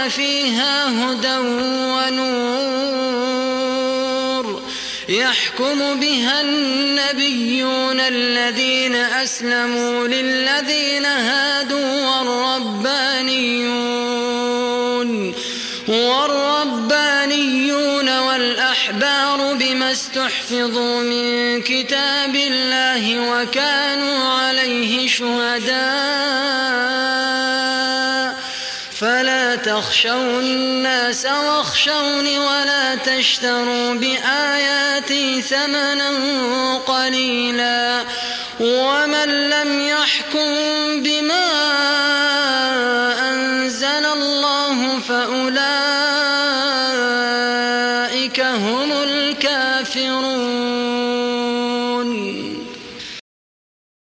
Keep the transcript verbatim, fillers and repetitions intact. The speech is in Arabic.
فيها هدى ونور يحكم بها النبيون الذين أسلموا للذين هادوا والربانيون والربانيون والأحبار بما استحفظوا من كتاب الله وكانوا عليه شهداء فلا تخشوا الناس واخشوني ولا تشتروا بآياتي ثمنا قليلا ومن لم يحكم بما